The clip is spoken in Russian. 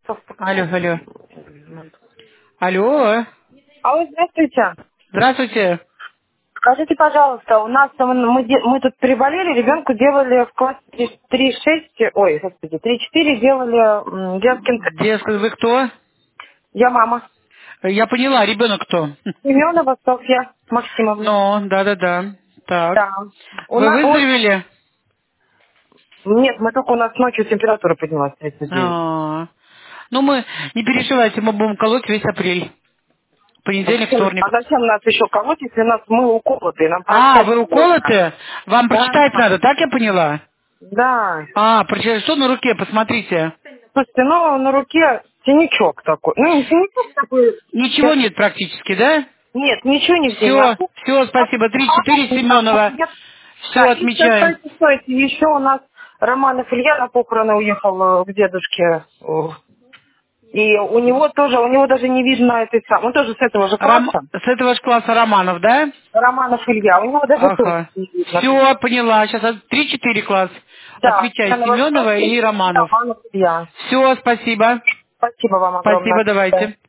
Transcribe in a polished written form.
Алло, алло. Алло. Алло, здравствуйте. Здравствуйте. Скажите, пожалуйста, у нас мы тут переболели, ребенку делали в классе 3,6, ой, господи, 3,4 делали детский Детская, вы кто? Я мама. Я поняла, ребенок кто? Семенова Софья Максимовна. Ну, да-да-да. Так. Да. Вы выздоровели? Нет, мы только у нас ночью температура поднялась 39. А. Ну, мы, не переживайте, мы будем колоть весь апрель. Понедельник, А вторник. зачем нас еще колоть, если нас мы уколоты, нам А, прощать вы можно? уколоты? Вам Да. прочитать надо, так я поняла? Да. А, прочитать, что на руке, посмотрите. Слушайте, ну на руке синячок такой. Ну, не синячок такой. Ничего нет практически, да? Нет, ничего нигде не Все, опухло. все, спасибо. 3-4 Семенова. Нет. Все Да, и сейчас, отмечаем. стойте, еще у нас Романов Илья на похороны уехал к дедушке. И у него тоже, у него даже не видно этой самой, он тоже с этого же класса. С этого же класса Романов, да? Романов Илья, у него даже тоже Ага. не видно. Все, поняла. Сейчас 3-4 класс. Да, Отмечай. на Семенова Востоке и и Романов. Романов Илья. Все, спасибо. Спасибо вам огромное. Спасибо, давайте.